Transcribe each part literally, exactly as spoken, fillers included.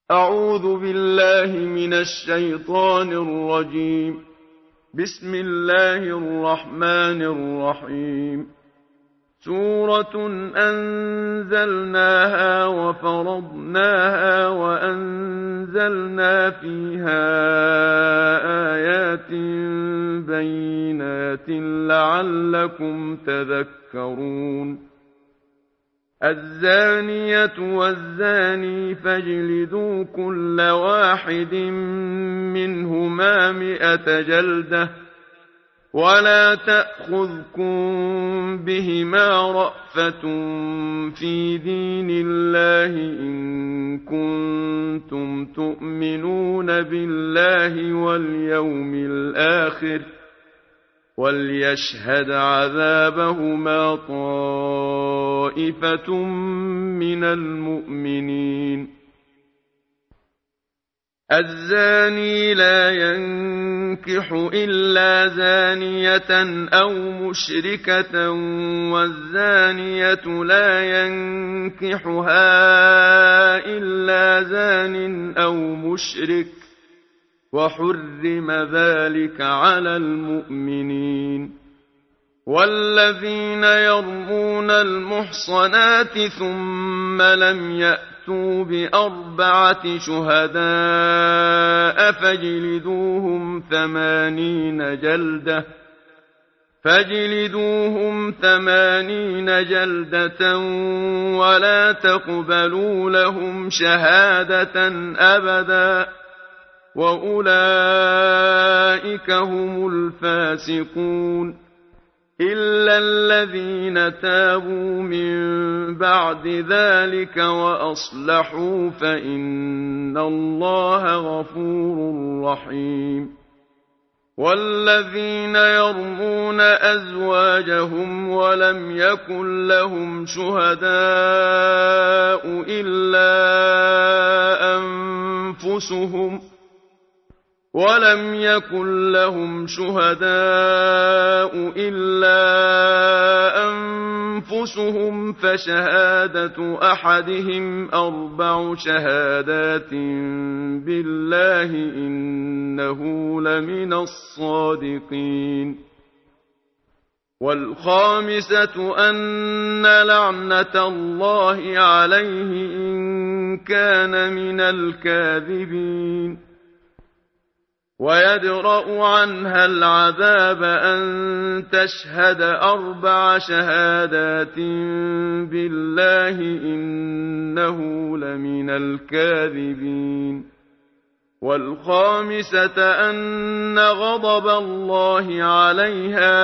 أعوذ بالله من الشيطان الرجيم. بسم الله الرحمن الرحيم. سورة أنزلناها وفرضناها وأنزلنا فيها آيات بينات لعلكم تذكرون. الزانية والزاني فاجلدوا كل واحد منهما مئة جلدة ولا تأخذكم بهما رأفة في دين الله إن كنتم تؤمنون بالله واليوم الآخر وليشهد عذابهما طائفة من المؤمنين. الزاني لا ينكح إلا زانية أو مشركة والزانية لا ينكحها إلا زان أو مشرك وحرم ذلك على المؤمنين. والذين يرمون المحصنات ثم لم يأتوا بأربعة شهداء فاجلدوهم ثمانين جلدة فاجلدوهم ثمانين جلدة ولا تقبلوا لهم شهادة أبدا وأولئك هم الفاسقون. إلا الذين تابوا من بعد ذلك وأصلحوا فإن الله غفور رحيم. والذين يرمون أزواجهم ولم يكن لهم شهداء إلا أنفسهم ولم يكن لهم شهداء إلا أنفسهم فشهادة أحدهم أربع شهادات بالله إنه لمن الصادقين. والخامسة أن لعنة الله عليه إن كان من الكاذبين. ويدرأ عنها العذاب أن تشهد أربع شهادات بالله إنه لمن الكاذبين. والخامسة أن غضب الله عليها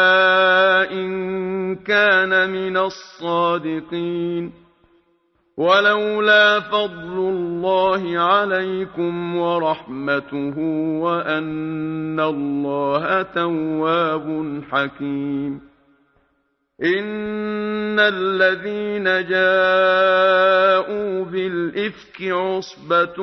إن كان من الصادقين. ولولا فضل الله عليكم ورحمته وأن الله تواب حكيم. إن الذين جاءوا بالإفك عصبة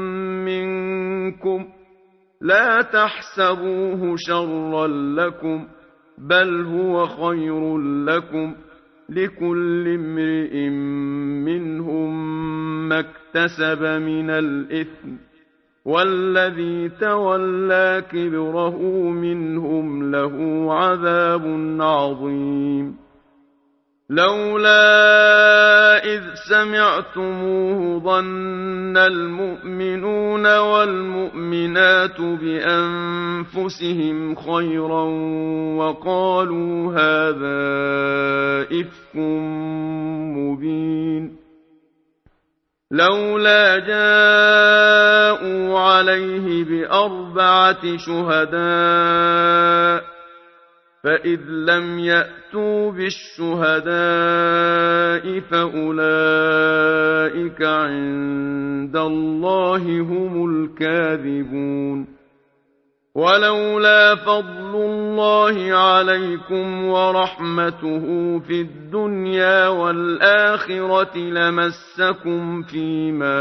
منكم لا تحسبوه شرا لكم بل هو خير لكم لكل امرئ منهم ما اكتسب من الإثم والذي تولى كبره منهم له عذاب عظيم. لولا إذ سمعتموه ظن المؤمنون والمؤمنات بأنفسهم خيرا وقالوا هذا إفك مبين. لولا جاءوا عليه بأربعة شهداء فإذ لم يأتوا بالشهداء فأولئك عند الله هم الكاذبون. ولولا فضل الله عليكم ورحمته في الدنيا والآخرة لمسكم فيما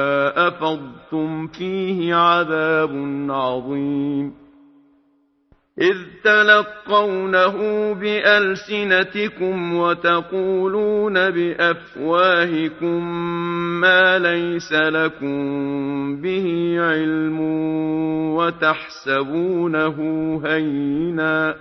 أفضتم فيه عذاب عظيم. إذ تلقونه بألسنتكم وتقولون بأفواهكم ما ليس لكم به علم وتحسبونه هينا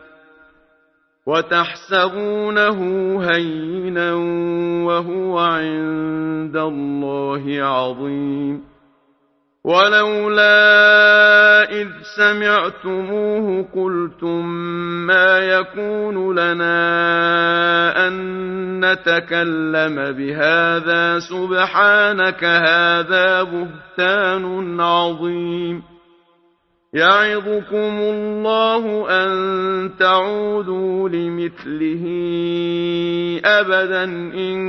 وتحسبونه هينا وهو عند الله عظيم. ولولا إذ سمعتموه قلتم ما يكون لنا أن نتكلم بهذا سبحانك هذا بهتان عظيم. يعظكم الله أن تعودوا لمثله أبدا إن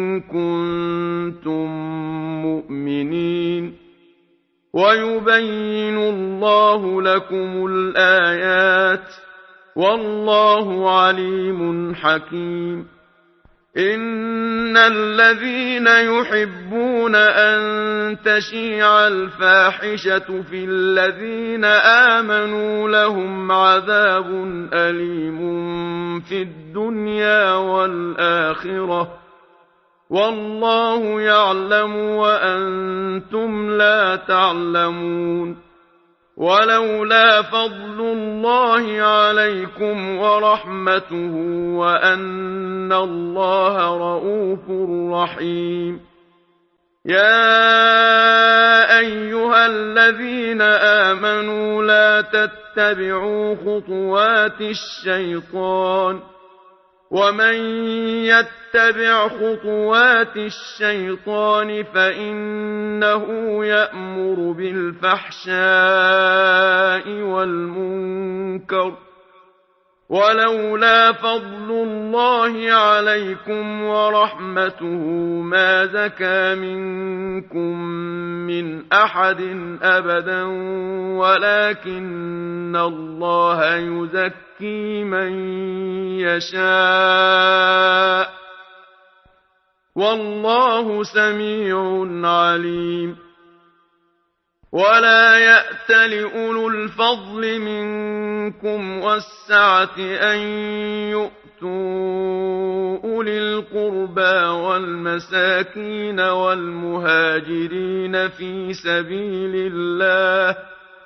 كنتم مؤمنين. ويبين الله لكم الآيات والله عليم حكيم. إن الذين يحبون أن تشيع الفاحشة في الذين آمنوا لهم عذاب أليم في الدنيا والآخرة والله يعلم وأنتم لا تعلمون. ولولا فضل الله عليكم ورحمته وأن الله رءوف رحيم. يا أيها الذين آمنوا لا تتبعوا خطوات الشيطان ومن يتبع خطوات الشيطان فإنه يأمر بالفحشاء والمنكر. ولولا فضل الله عليكم ورحمته ما زكى منكم من أحد أبدا ولكن الله يزكي من يشاء والله سميع عليم. ولا يأت لأولو الفضل منكم والسعة أن يؤتوا أولي القربى والمساكين والمهاجرين في سبيل الله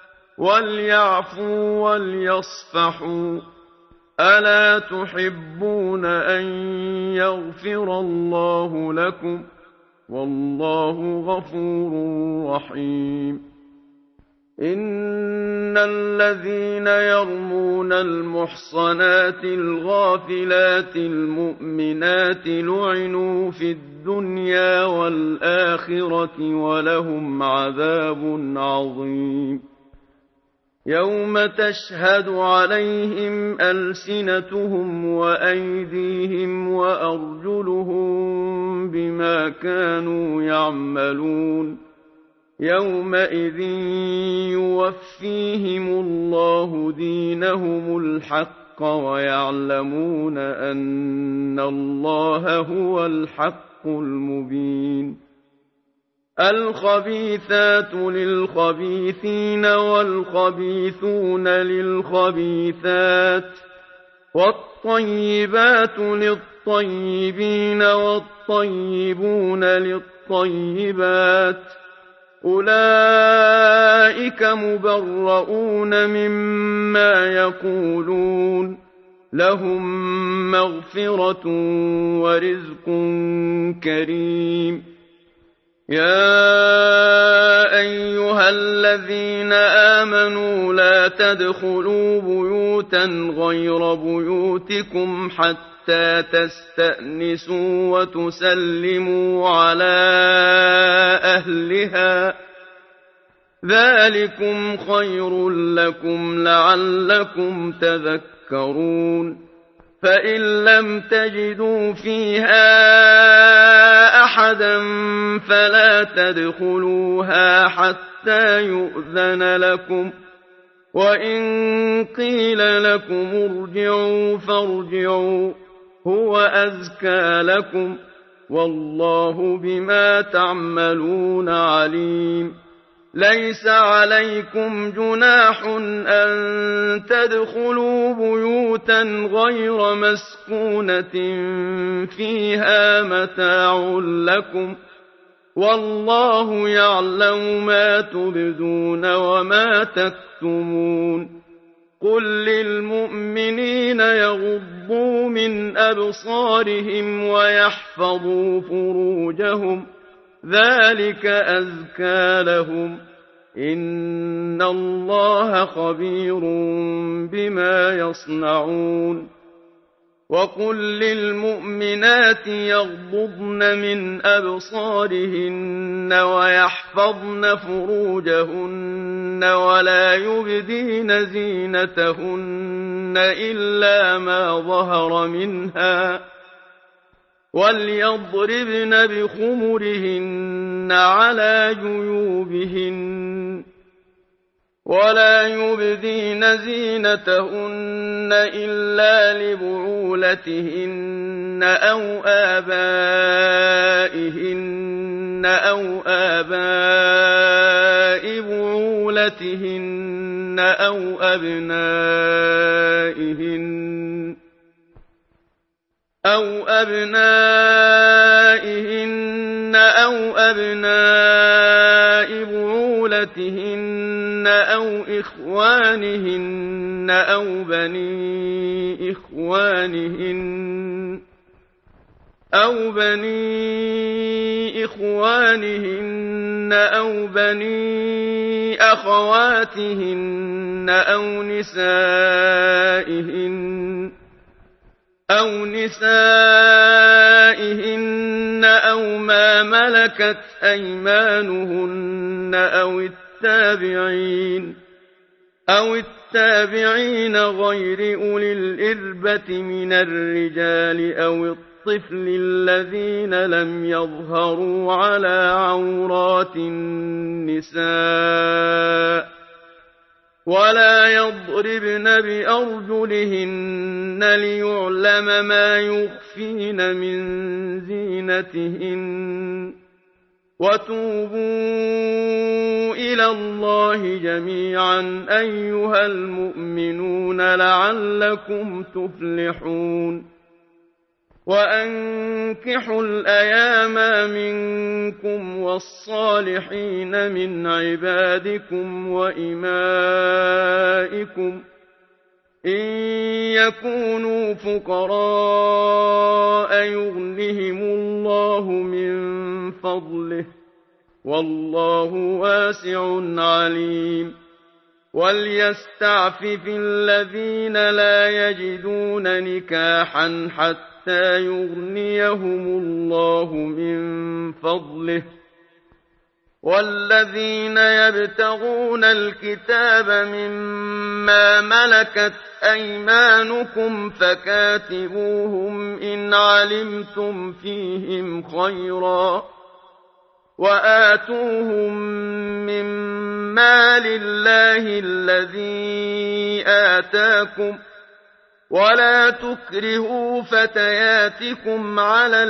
وليعفوا وليصفحوا. ألا تحبون أن يغفر الله لكم والله غفور رحيم. إن الذين يرمون المحصنات الغافلات المؤمنات لعنوا في الدنيا والآخرة ولهم عذاب عظيم. يوم تشهد عليهم ألسنتهم وأيديهم وأرجلهم بما كانوا يعملون. يومئذ يوفيهم الله دينهم الحق ويعلمون أن الله هو الحق المبين. الخبيثات للخبيثين والخبيثون للخبيثات والطيبات للطيبين والطيبون للطيبات أولئك مبرؤون مما يقولون لهم مغفرة ورزق كريم. يا أيها الذين آمنوا لا تدخلوا بيوتا غير بيوتكم حتى تستأنسوا وتسلموا على أهلها ذلكم خير لكم لعلكم تذكرون. فإن لم تجدوا فيها أحدا فلا تدخلوها حتى يؤذن لكم وإن قيل لكم ارجعوا فارجعوا هو أزكى لكم والله بما تعملون عليم. ليس عليكم جناح أن تدخلوا بيوتا غير مسكونة فيها متاع لكم والله يعلم ما تبدون وما تكتمون قل للمؤمنين يغضوا من أبصارهم ويحفظوا فروجهم ذلك أزكى لهم إن الله خبير بما يصنعون وقل للمؤمنات يغضضن من أبصارهن ويحفظن فروجهن ولا يبدين زينتهن إلا ما ظهر منها وليضربن بخمرهن على جيوبهن ولا يبدين زينتهن إلا لبعولتهن أو آبائهن أو آباء بعولتهن أو أبنائهن أو أبنائهن أو أبناء بعولتهن أو إخوانهن أو بني إخوانهن أو بني إخوانهن أو بني أخواتهن أو نسائهن أو نسائهن أو ما ملكت أيمانهن أو التابعين أو التابعين غير أولي الإربة من الرجال أو الطفل الذين لم يظهروا على عورات النساء ولا يضربن بأرجلهن ليعلم ما يخفين من زينتهن وتوبوا إلى الله جميعا أيها المؤمنون لعلكم تفلحون وأنكحوا الأيام منكم والصالحين من عبادكم وإمائكم إن يكونوا فقراء يغنهم الله من فضله والله واسع عليم وليستعفف الذين لا يجدون نكاحا حتى يغنيهم الله من فضله والذين يبتغون الكتاب مما ملكت أيمانكم فكاتبوهم إن علمتم فيهم خيرا وآتوهم من مال الله الذي آتاكم ولا تكرهوا فتياتكم على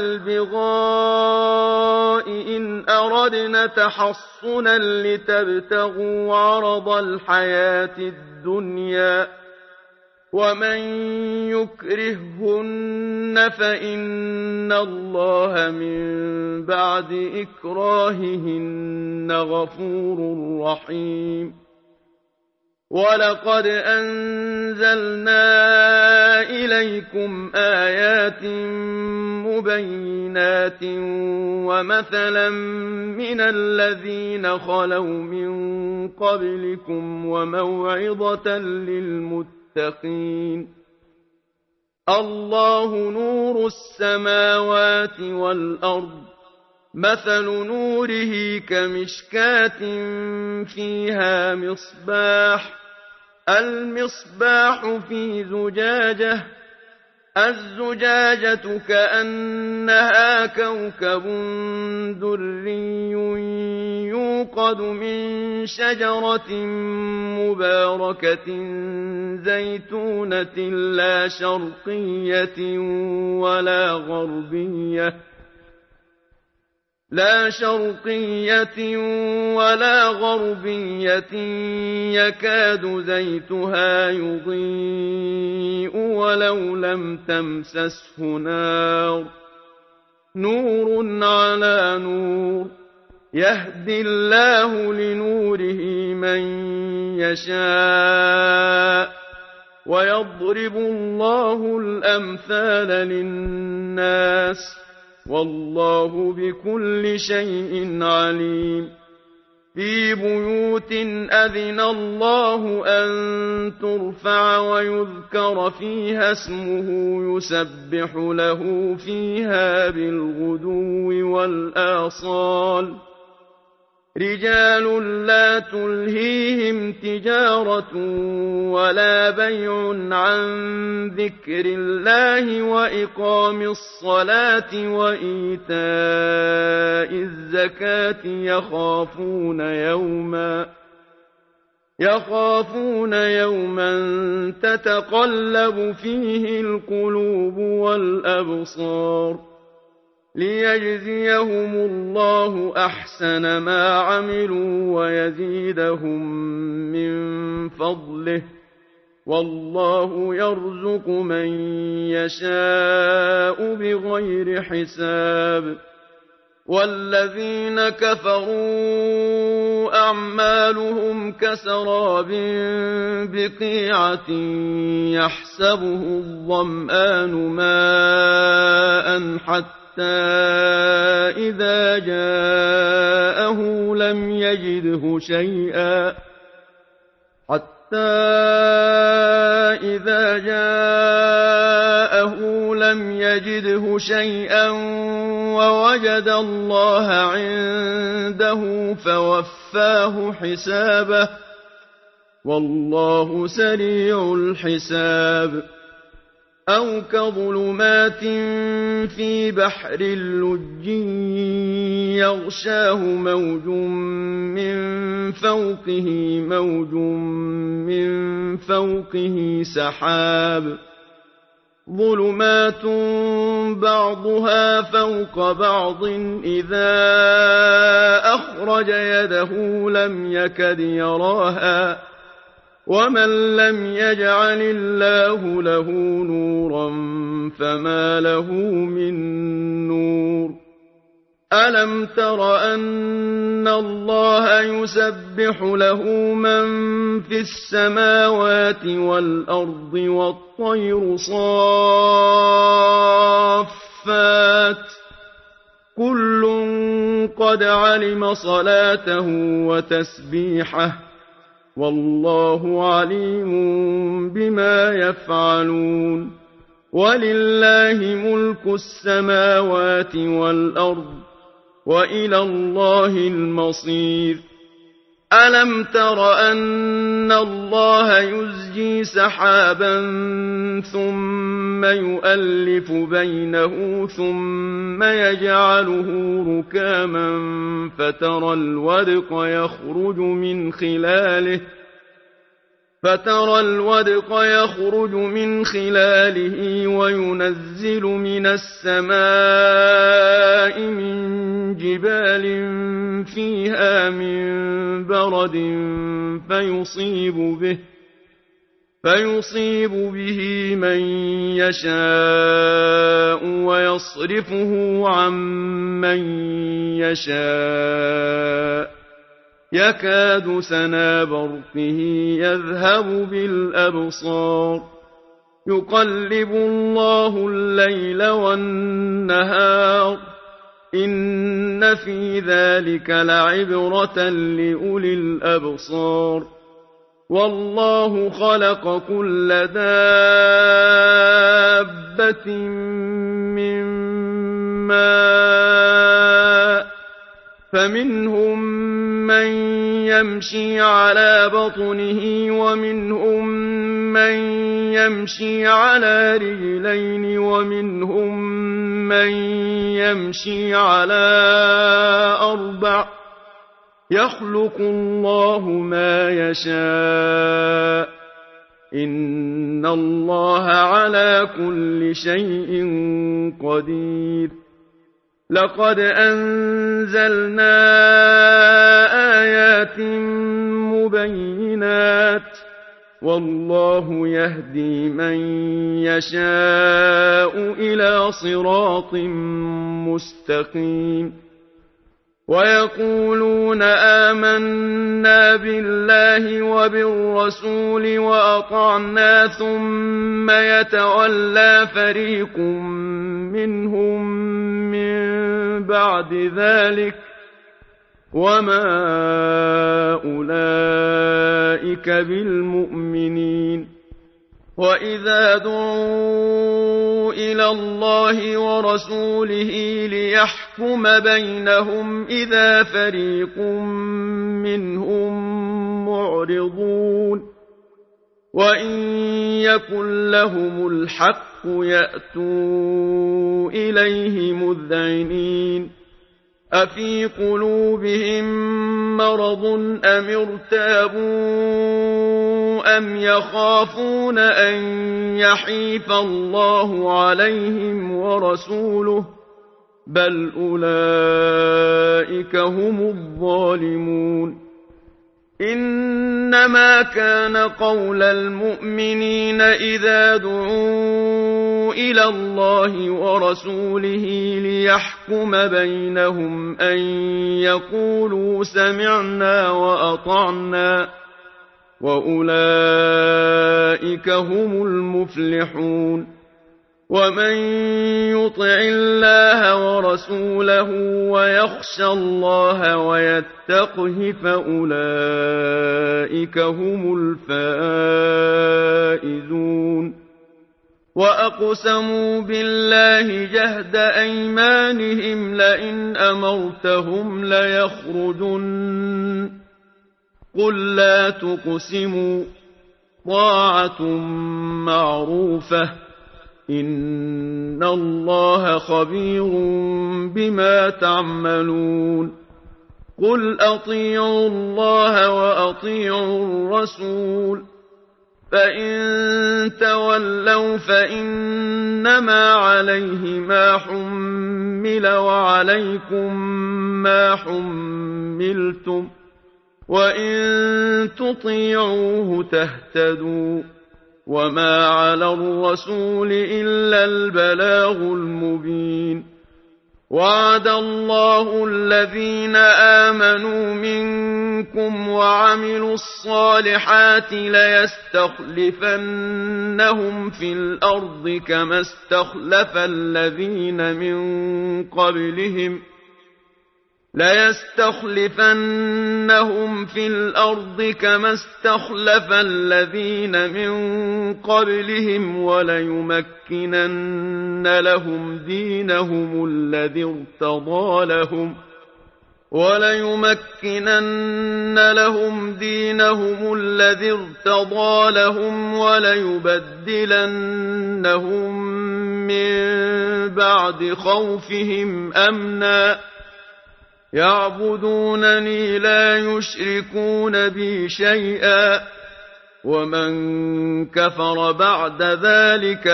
البغاء إن أردنا تحصنا لتبتغوا عرض الحياة الدنيا ومن يكرههن فإن الله من بعد إكراههن غفور رحيم ولقد أنزلنا إليكم آيات مبينات ومثلا من الذين خلوا من قبلكم وموعظة للمتقين الله نور السماوات والأرض مثل نوره كمشكاة فيها مصباح المصباح في زجاجة الزجاجة كأنها كوكب دري يوقد من شجرة مباركة زيتونة لا شرقية ولا غربية لا شرقية ولا غربية يكاد زيتها يضيء ولو لم تمسسه نار نور على نور يهدي الله لنوره من يشاء ويضرب الله الأمثال للناس والله بكل شيء عليم في بيوت أذن الله أن ترفع ويذكر فيها اسمه يسبح له فيها بالغدو والآصال رجال لا تلهيهم تجارة ولا بيع عن ذكر الله وإقام الصلاة وإيتاء الزكاة يخافون يوما يخافون يوما تتقلب فيه القلوب والأبصار ليجزيهم الله أحسن ما عملوا ويزيدهم من فضله والله يرزق من يشاء بغير حساب والذين كفروا أعمالهم كسراب بقيعة يحسبه الظمآن ماء حتى إذا جاءه لم يجده شيئا حتى إذا جاءه لم يجده شيئا ووجد الله عنده فوفاه حسابه والله سريع الحساب أو كظلمات في بحر اللج يغشاه موج من فوقه موج من فوقه سحاب ظلمات بعضها فوق بعض إذا أخرج يده لم يكد يراها ومن لم يجعل الله له نورا فما له من نور ألم تر أن الله يسبح له من في السماوات والأرض والطير صافات كل قد علم صلاته وتسبيحه والله عليم بما يفعلون ولله ملك السماوات والأرض وإلى الله المصير ألم تر أن الله يزجي سحابا ثم يؤلف بينه ثم يجعله ركاما فترى الودق يخرج من خلاله فترى الودق يخرج من خلاله وينزل من السماء من جبال فيها من برد فيصيب به فيصيب به من يشاء ويصرفه عن من يشاء يكاد سنا برقه يذهب بالأبصار يقلب الله الليل والنهار إن في ذلك لعبرة لأولي الأبصار والله خلق كل دابة من ماء فمنهم من يمشي على بطنه ومنهم من يمشي على رجلين ومنهم من يمشي على أربع يخلق الله ما يشاء إن الله على كل شيء قدير لقد أنزلنا آيات مبينات والله يهدي من يشاء إلى صراط مستقيم ويقولون آمنا بالله وبالرسول وأطعنا ثم يتولى فريق منهم من بعد ذلك وما أولئك بالمؤمنين وإذا دعوا إلى الله ورسوله ليحكم بينهم إذا فريق منهم معرضون وإن يكن لهم الحق يأتوا إليه مذعنين أفي قلوبهم مرض أم ارتابوا أم يخافون أن يحيف الله عليهم ورسوله بل أولئك هم الظالمون إنما كان قول المؤمنين إذا دعوا إلى الله ورسوله ليحكم بينهم أن يقولوا سمعنا وأطعنا وأولئك هم المفلحون ومن يطع الله ورسوله ويخشى الله ويتقه فأولئك هم الفائزون وأقسموا بالله جهد أيمانهم لئن أمرتهم ليخرجن قل لا تقسموا طاعة معروفة إن الله خبير بما تعملون قل أطيعوا الله وأطيعوا الرسول فإن تولوا فإنما عليه ما حمل وعليكم ما حملتم وإن تطيعوه تهتدوا وما على الرسول إلا البلاغ المبين وعد الله الذين آمنوا منكم وعملوا الصالحات ليستخلفنهم في الأرض كما استخلف الذين من قبلهم ليستخلفنهم في الأرض كما استخلف الذين من قبلهم وليمكنن لهم دينهم الذي ارتضى لهم وليمكنن لهم دينهم الذي ارتضى لهم وليبدلنهم من بعد خوفهم أمنا يعبدونني لا يشركون بي شيئا ومن كفر بعد ذلك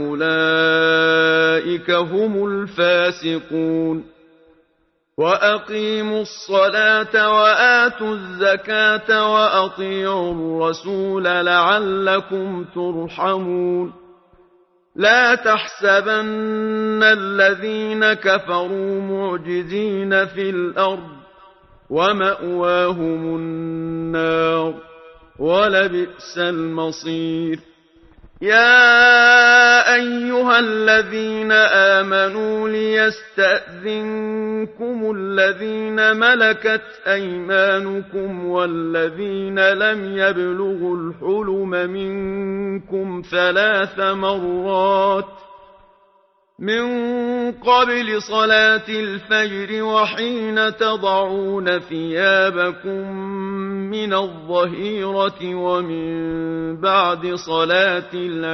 فأولئك هم الفاسقون وأقيموا الصلاة وآتوا الزكاة وأطيعوا الرسول لعلكم ترحمون لا تحسبن الذين كفروا معجزين في الأرض ومأواهم النار ولبئس المصير يا أيها الذين آمنوا ليستأذنكم الذين ملكت أيمانكم والذين لم يبلغوا الحلم منكم ثلاث مرات من قبل صلاة الفجر وحين تضعون ثيابكم من الظهيرة ومن بعد صلاة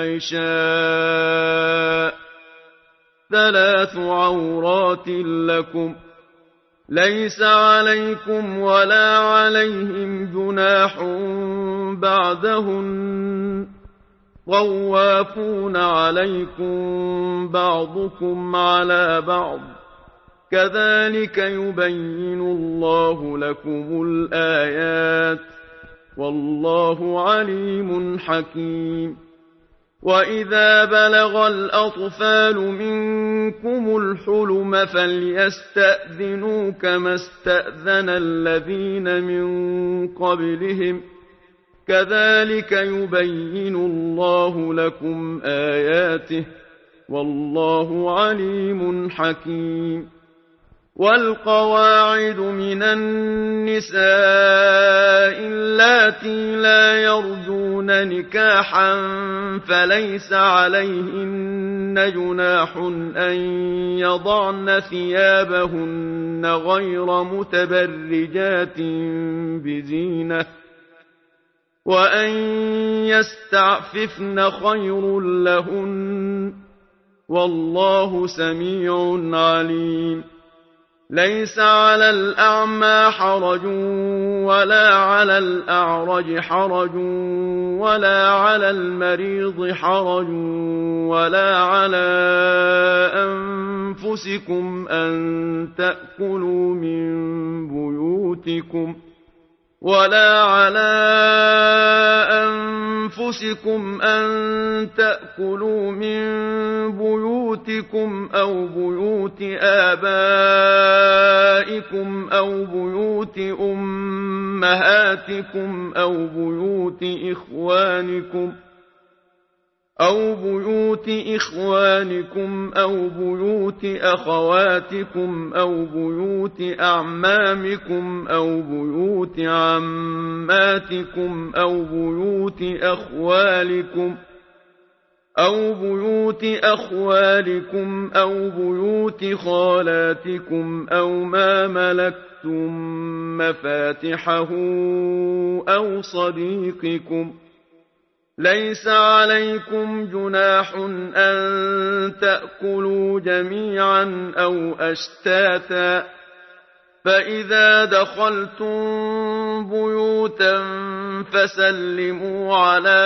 العشاء ثلاث عورات لكم ليس عليكم ولا عليهم جناح بعدهن طوافون عليكم بعضكم على بعض كذلك يبين الله لكم الآيات والله عليم حكيم وإذا بلغ الأطفال منكم الحلم فليستأذنوا كما استأذن الذين من قبلهم كذلك يبين الله لكم آياته والله عليم حكيم والقواعد من النساء اللاتي لا يرجون نكاحا فليس عليهن جناح أن يضعن ثيابهن غير متبرجات بزينة وأن يستعففن خير لهن والله سميع عليم ليس على الأعمى حرج ولا على الأعرج حرج ولا على المريض حرج ولا على أنفسكم أن تأكلوا من بيوتكم ولا على أنفسكم أن تأكلوا من بيوتكم أو بيوت آبائكم أو بيوت أمهاتكم أو بيوت إخوانكم أو بيوت إخوانكم أو بيوت أخواتكم أو بيوت أعمامكم أو بيوت عماتكم أو بيوت أخوالكم أو بيوت أخوالكم أو بيوت خالاتكم أو ما ملكتم مفاتحه أو صديقكم ليس عليكم جناح أن تأكلوا جميعا أو أشتاتا فإذا دخلتم بيوتا فسلموا على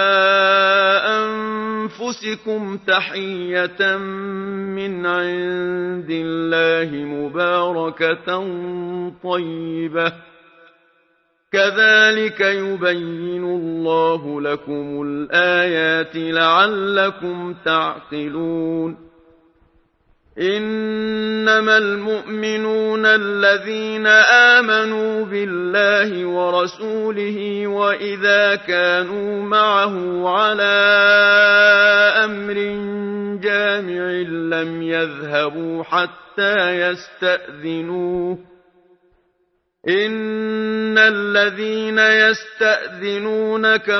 أنفسكم تحية من عند الله مباركة طيبة كذلك يبين الله لكم الآيات لعلكم تعقلون إنما المؤمنون الذين آمنوا بالله ورسوله وإذا كانوا معه على أمر جامع لم يذهبوا حتى يستأذنوه إن الذين يستأذنونك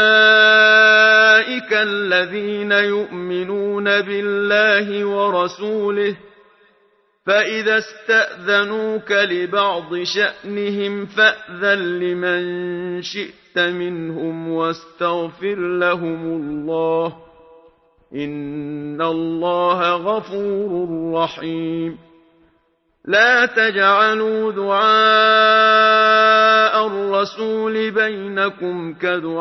أولئك الذين يؤمنون بالله ورسوله فإذا استأذنوك لبعض شأنهم فأذن لمن شئت منهم واستغفر لهم الله إن الله غفور رحيم لا تجعلوا دعاء الرسول بينكم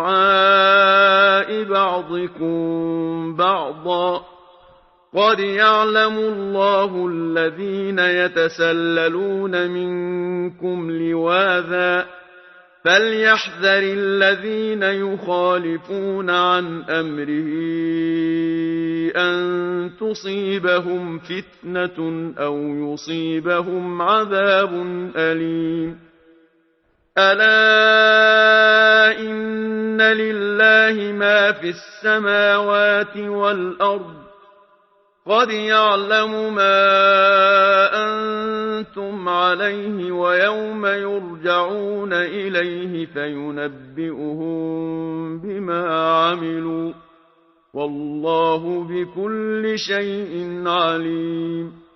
كدعاء بعضكم بعضا قد يعلم الله الذين يتسللون منكم لواذا فليحذر الذين يخالفون عن أمره أن تصيبهم فتنة أو يصيبهم عذاب أليم ألا إن لله ما في السماوات والأرض قد يعلم ما أنتم عليه ويوم يرجعون إليه فينبئهم بما عملوا والله بكل شيء عليم